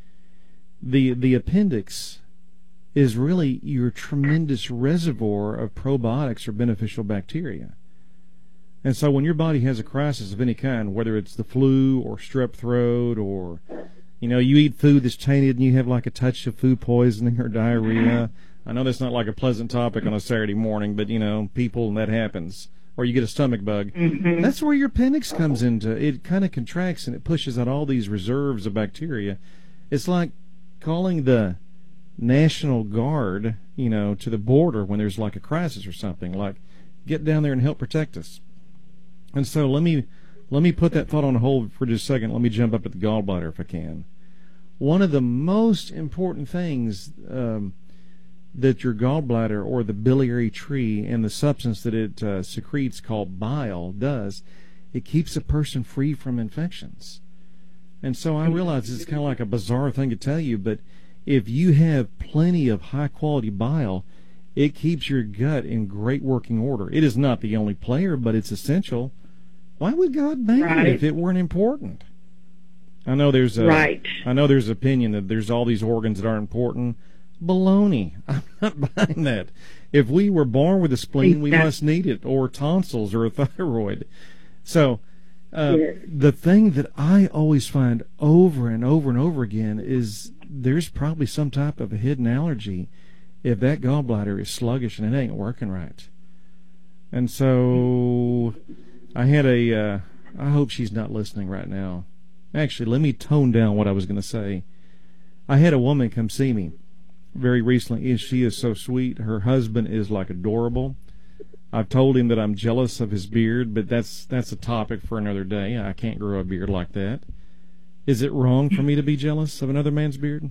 The appendix is really your tremendous reservoir of probiotics or beneficial bacteria. And so when your body has a crisis of any kind, whether it's the flu or strep throat or, you eat food that's tainted and you have like a touch of food poisoning or diarrhea. I know that's not like a pleasant topic on a Saturday morning, but, people, that happens. Or you get a stomach bug. Mm-hmm. That's where your appendix comes into. It kind of contracts and it pushes out all these reserves of bacteria. It's like calling the National Guard, to the border when there's like a crisis or something. Like, get down there and help protect us. And so let me put that thought on hold for just a second. Let me jump up at the gallbladder if I can. One of the most important things that your gallbladder or the biliary tree and the substance that it secretes called bile does, it keeps a person free from infections. And so I realize it's kind of like a bizarre thing to tell you, but if you have plenty of high-quality bile, it keeps your gut in great working order. It is not the only player, but it's essential. Why would God make it if it weren't important? I know there's opinion that there's all these organs that aren't important. Baloney. I'm not buying that. If we were born with a spleen, we must need it, or tonsils, or a thyroid. So the thing that I always find over and over and over again is there's probably some type of a hidden allergy if that gallbladder is sluggish and it ain't working right. And so I had I hope she's not listening right now. Actually, let me tone down what I was going to say. I had a woman come see me very recently, and she is so sweet. Her husband is like adorable. I've told him that I'm jealous of his beard, but that's a topic for another day. I can't grow a beard like that. Is it wrong for me to be jealous of another man's beard?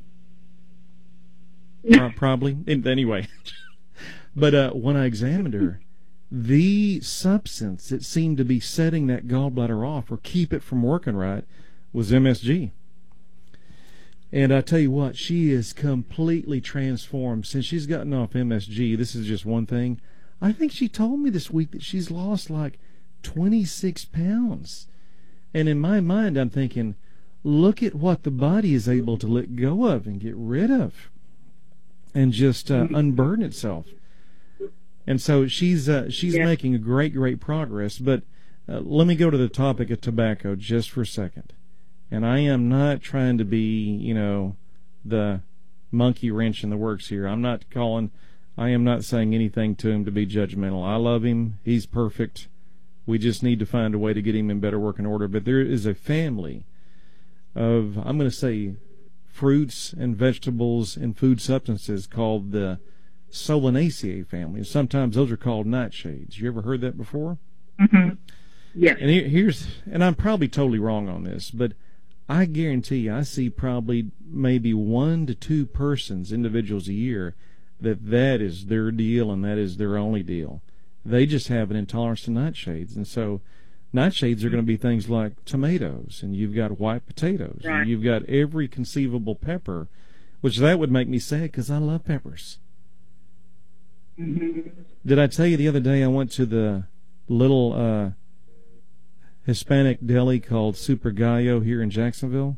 Probably. Anyway. But when I examined her, the substance that seemed to be setting that gallbladder off or keep it from working right was MSG. And I tell you what, she is completely transformed since she's gotten off MSG. This is just one thing. I think she told me this week that she's lost like 26 pounds. And in my mind, I'm thinking, look at what the body is able to let go of and get rid of and just unburden itself. And so she's making a great progress. But let me go to the topic of tobacco just for a second. And I am not trying to be, the monkey wrench in the works here. I am not saying anything to him to be judgmental. I love him. He's perfect. We just need to find a way to get him in better working order. But there is a family of, I'm going to say, fruits and vegetables and food substances called the Solanaceae family. Sometimes those are called nightshades. You ever heard that before? Mm-hmm. Yes. And and I'm probably totally wrong on this, but I guarantee you, I see probably maybe 1 to 2 individuals a year, that is their deal and that is their only deal. They just have an intolerance to nightshades. And so nightshades are going to be things like tomatoes, and you've got white potatoes, and you've got every conceivable pepper, which that would make me sad because I love peppers. Mm-hmm. Did I tell you the other day I went to the little Hispanic deli called Super Gallo here in Jacksonville?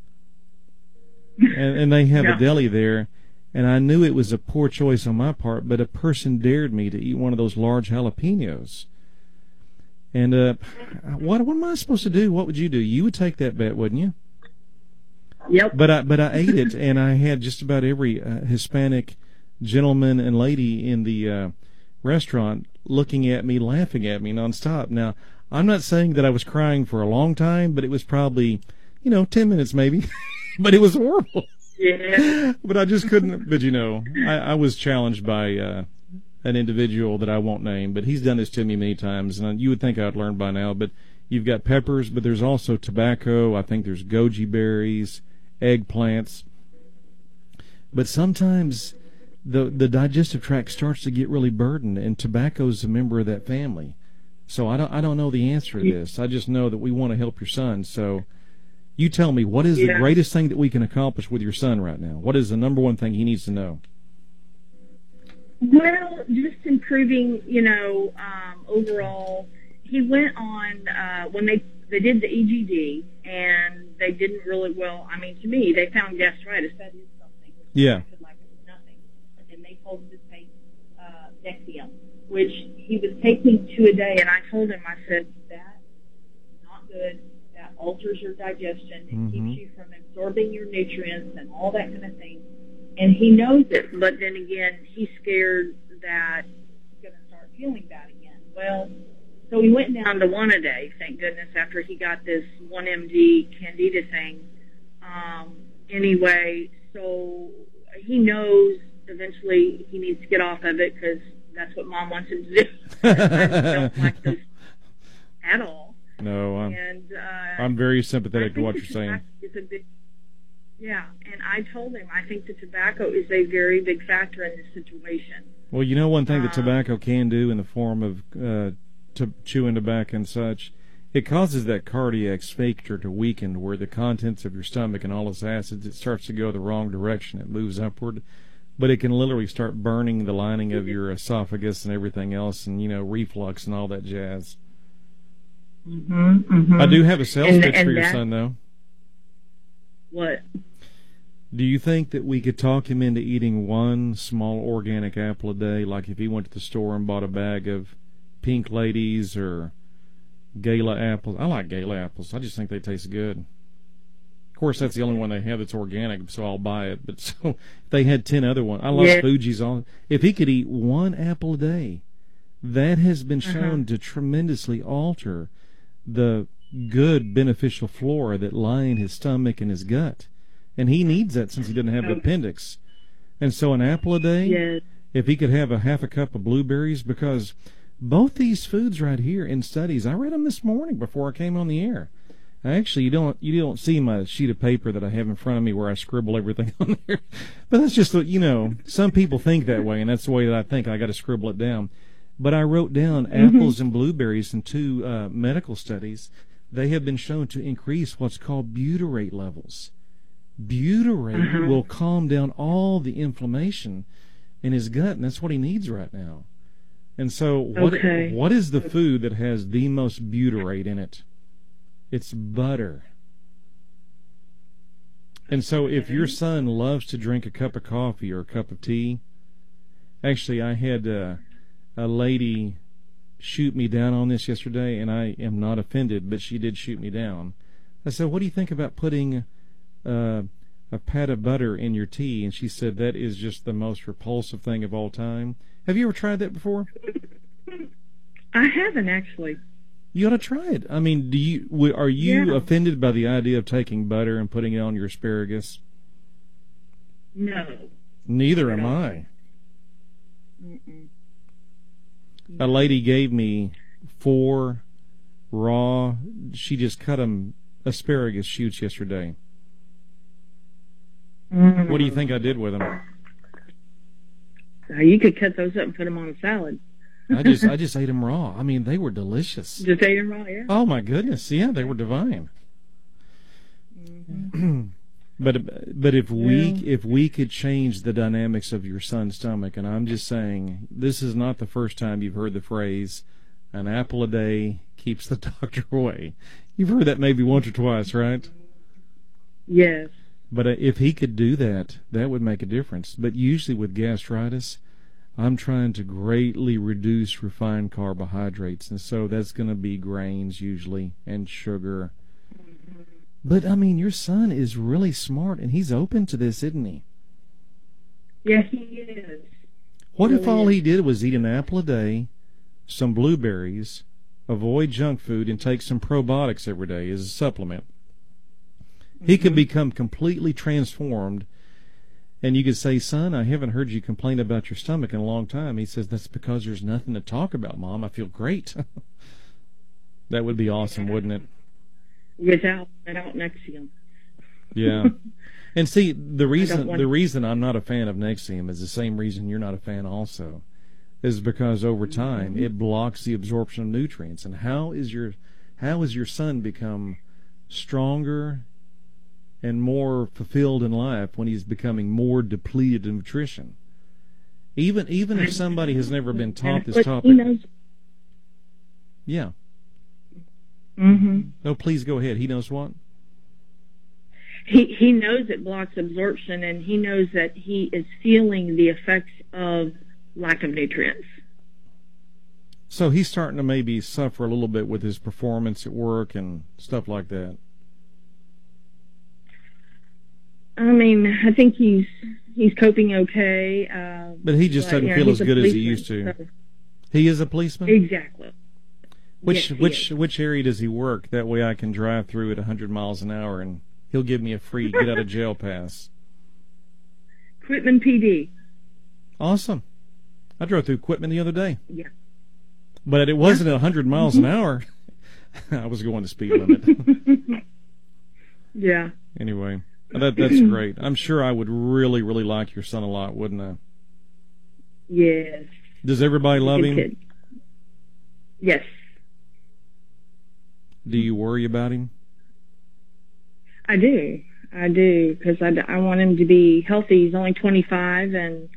And they have a deli there, and I knew it was a poor choice on my part, but a person dared me to eat one of those large jalapenos. And what am I supposed to do? What would you do? You would take that bet, wouldn't you? Yep. But I ate it, and I had just about every Hispanic gentleman and lady in the restaurant looking at me, laughing at me nonstop. Now, I'm not saying that I was crying for a long time, but it was probably, 10 minutes maybe. But it was horrible. Yeah. But I just couldn't. But I was challenged by an individual that I won't name, but he's done this to me many times, and you would think I'd learn by now. But you've got peppers, but there's also tobacco. I think there's goji berries, eggplants. But sometimes the digestive tract starts to get really burdened, and tobacco's a member of that family. So I don't know the answer to this. I just know that we want to help your son. So you tell me, what is the greatest thing that we can accomplish with your son right now? What is the number one thing he needs to know? Well, just improving, overall. He went on, when they did the EGD, and they didn't really, to me, they found gastritis. That is something. Yeah. Like it was nothing. And they told him to take Nexium, which he was taking 2 a day, and I told him, I said, that's not good. That alters your digestion. It keeps you from absorbing your nutrients and all that kind of thing. And he knows it, but then again, he's scared that he's going to start feeling bad again. Well, so he went down to 1 a day, thank goodness, after he got this 1MD Candida thing. Anyway, so he knows eventually he needs to get off of it because that's what Mom wants him to do. I don't like this at all. No, I'm very sympathetic to what you're saying. Yeah, and I told him I think the tobacco is a very big factor in this situation. Well, one thing that tobacco can do in the form of chewing tobacco and such, it causes that cardiac sphincter to weaken, where the contents of your stomach and all its acids, it starts to go the wrong direction. It moves upward, but it can literally start burning the lining of your esophagus and everything else, and reflux and all that jazz. I do have a sales pitch for your son, though. What? Do you think that we could talk him into eating one small organic apple a day, like if he went to the store and bought a bag of Pink Ladies or Gala apples? I like Gala apples. I just think they taste good. Of course, that's the only one they have that's organic, so I'll buy it. But so if they had 10 other ones. I love Fuji's. If he could eat one apple a day, that has been shown to tremendously alter the good beneficial flora that lie in his stomach and his gut, and he needs that since he doesn't have an appendix. And so an apple a day, if he could have a half a cup of blueberries, because both these foods right here in studies, I read them this morning before I came on the air. Actually, you don't see my sheet of paper that I have in front of me where I scribble everything on there, but that's just some people think that way, and that's the way that I think. I got to scribble it down. But I wrote down apples and blueberries in 2 medical studies. They have been shown to increase what's called butyrate levels. Butyrate will calm down all the inflammation in his gut, and that's what he needs right now. And so what is the food that has the most butyrate in it? It's butter. And so if your son loves to drink a cup of coffee or a cup of tea, actually I had a lady shoot me down on this yesterday, and I am not offended, but she did shoot me down. I said, what do you think about putting a pat of butter in your tea? And she said, that is just the most repulsive thing of all time. Have you ever tried that before? I haven't, actually. You ought to try it. I mean, are you offended by the idea of taking butter and putting it on your asparagus? No. Neither am I. A lady gave me 4 raw, she just cut them asparagus shoots yesterday. What do you think I did with them? You could cut those up and put them on a salad. I just ate them raw. I mean, they were delicious. Just ate them raw, yeah. Oh my goodness, yeah, they were divine. But if we could change the dynamics of your son's stomach, and I'm just saying, this is not the first time you've heard the phrase, an apple a day keeps the doctor away. You've heard that maybe once or twice, right? Yes. But if he could do that, that would make a difference. But usually with gastritis, I'm trying to greatly reduce refined carbohydrates, and so that's going to be grains usually and sugar. But, I mean, your son is really smart, and he's open to this, isn't he? Yes, he is. What if all he did was eat an apple a day, some blueberries, avoid junk food, and take some probiotics every day as a supplement? He could become completely transformed, and you could say, son, I haven't heard you complain about your stomach in a long time. He says, that's because there's nothing to talk about, Mom. I feel great. That would be awesome, wouldn't it? Without Nexium. Yeah. And see, the reason I'm not a fan of Nexium is the same reason you're not a fan also, is because over time it blocks the absorption of nutrients. And how is your son become stronger and more fulfilled in life when he's becoming more depleted in nutrition? Even if somebody has never been taught this topic. He knows. Yeah. Mm-hmm. No, please go ahead. He knows what? He knows it blocks absorption, and he knows that he is feeling the effects of lack of nutrients. So he's starting to maybe suffer a little bit with his performance at work and stuff like that. I mean, I think he's coping okay. But he just doesn't feel as good as he used to. So. He is a policeman? Exactly. Which area does he work? That way I can drive through at 100 miles an hour and he'll give me a free get out of jail pass. Quitman PD. Awesome. I drove through Quitman the other day. Yeah. But it wasn't at 100 miles an hour. I was going the speed limit. Yeah. Anyway, that's great. I'm sure I would really, really like your son a lot, wouldn't I? Yes. Does everybody love him? Kid. Yes. Do you worry about him? I do, because I want him to be healthy. He's only 25, and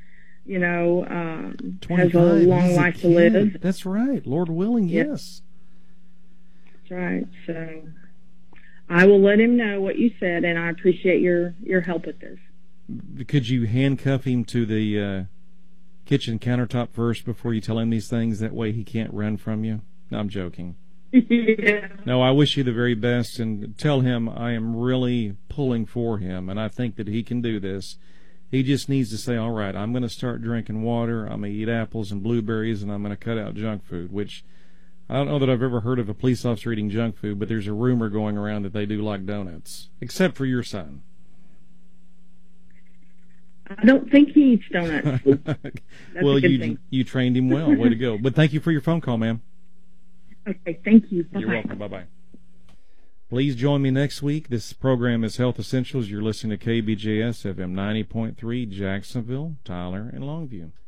has a long life to live. That's right, Lord willing, yes. That's right. So I will let him know what you said, and I appreciate your help with this. Could you handcuff him to the kitchen countertop first before you tell him these things? That way he can't run from you. No, I'm joking. Yeah. No, I wish you the very best, and tell him I am really pulling for him, and I think that he can do this. He just needs to say, all right, I'm going to start drinking water, I'm going to eat apples and blueberries, and I'm going to cut out junk food, which I don't know that I've ever heard of a police officer eating junk food, but there's a rumor going around that they do like donuts, except for your son. I don't think he eats donuts. Well, you trained him well. Way to go. But thank you for your phone call, ma'am. Okay, thank you. Bye-bye. You're welcome. Bye-bye. Please join me next week. This program is Health Essentials. You're listening to KBJS FM 90.3, Jacksonville, Tyler, and Longview.